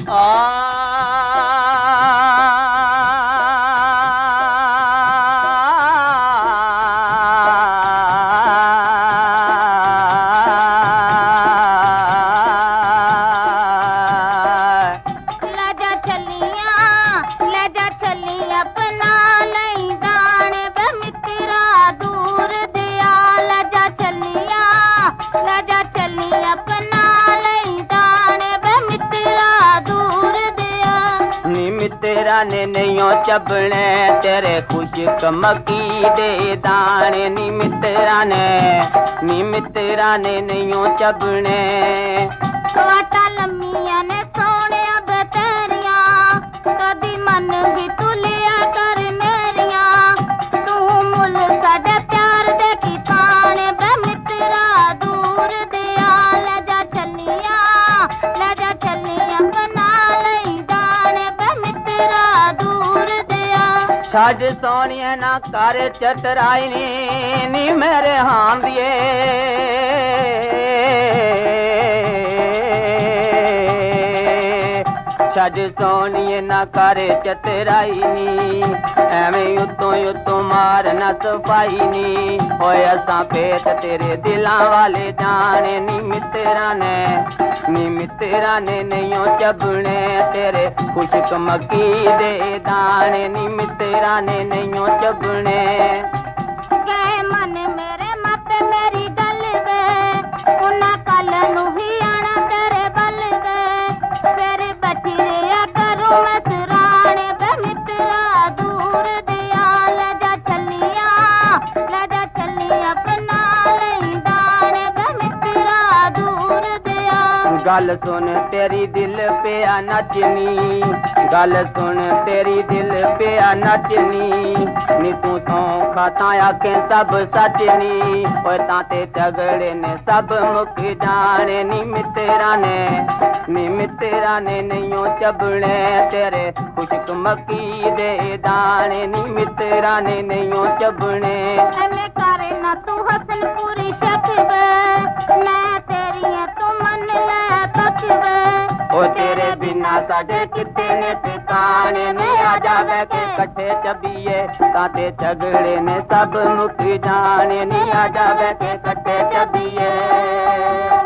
तेरा ने नहीं चबने तेरे खुशक मकी दे दाने नी मित्रा ने नहीं चबने वाटा लम्मिया ने सोने बतेरिया कदी मन भी तू लिया कर मेरिया तू मुल साडे प्यार दे की पाने बे मित्रा दूर दिया ले जा चलिया बना लई दाने बे मित्रा दूर दिया छज सोनिया ना कर चतराई नी मेरे हां दिए छज सोनिए ना कर चतराई नी एवें उतों मार न सफाई नी होए असां पेट तेरे दिलां वाले जाने नी मित्रा ने नहीं चबने तेरे खुशक मकी दे दाने नी मित्रा ने नहीं चबने गए मन मेरे मत मेरी गल वे उन्ना कल नू ही आना तेरे बल वे फिर बचिया करूं मैं सराणे बे मित्रा दूर दिया ले जा चलिया बना लई दाने बे मित्रा दूर दिया गल सुन तेरी दिल पिया नचनी गल सुन तेरी दिल पिया नचनी नी तू तो खाता आखे सब सचनी ओए ताते झगड़े ने सब मुक जाने नी मित्रा ने नहीं चबने तेरे खुशक मकी दे दाने नी मित्रा ने नहीं चबने एने करे ना तू हसन पूरी शकवे मैं तेरी तू मन ले पकवे ओ तेरे बिना साडे किते ने ठिकाने में आ जावे के कट्ठे चबिए ताते झगड़े ने सब मुक जाने नी आ जावे के कट्ठे चबिए।